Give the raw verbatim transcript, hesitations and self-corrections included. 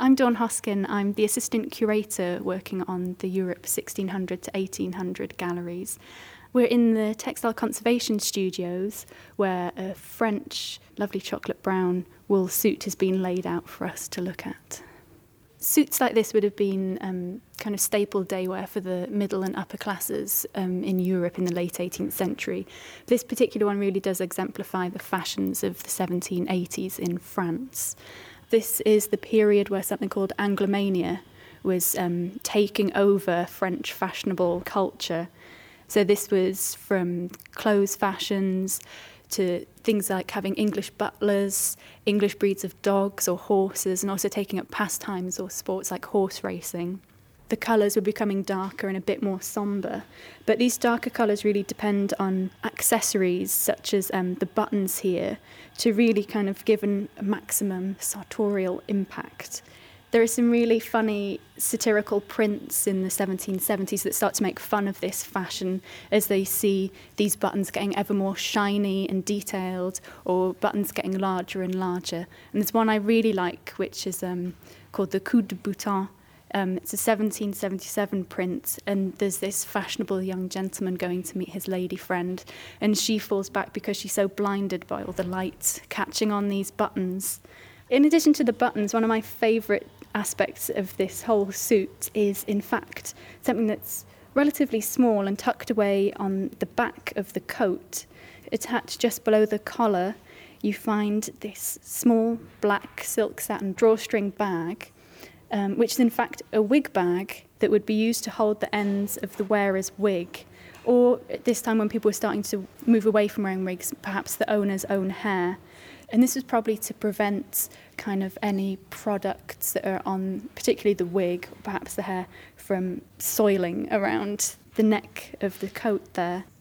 I'm Dawn Hoskin. I'm the assistant curator working on the Europe sixteen hundred to eighteen hundred galleries. We're in the Textile Conservation Studios, where a French, lovely chocolate brown wool suit has been laid out for us to look at. Suits like this would have been um, kind of staple day wear for the middle and upper classes um, in Europe in the late eighteenth century. This particular one really does exemplify the fashions of the seventeen eighties in France. This is the period where something called Anglomania was um, taking over French fashionable culture. So this was from clothes fashions to things like having English butlers, English breeds of dogs or horses, and also taking up pastimes or sports like horse racing. The colours were becoming darker and a bit more sombre, but these darker colours really depend on accessories such as um, the buttons here to really kind of give an, a maximum sartorial impact. There are some really funny satirical prints in the seventeen seventies that start to make fun of this fashion as they see these buttons getting ever more shiny and detailed, or buttons getting larger and larger. And there's one I really like, which is um, called the Coup de Bouton. Um, it's a seventeen seventy-seven print, and there's this fashionable young gentleman going to meet his lady friend, and she falls back because she's so blinded by all the lights catching on these buttons. In addition to the buttons, one of my favourite aspects of this whole suit is, in fact, something that's relatively small and tucked away on the back of the coat. Attached just below the collar, you find this small black silk satin drawstring bag, um, which is in fact a wig bag that would be used to hold the ends of the wearer's wig, or at this time when people were starting to move away from wearing wigs, perhaps the owner's own hair. And this was probably to prevent kind of any products that are on, particularly the wig, or perhaps the hair, from soiling around the neck of the coat there.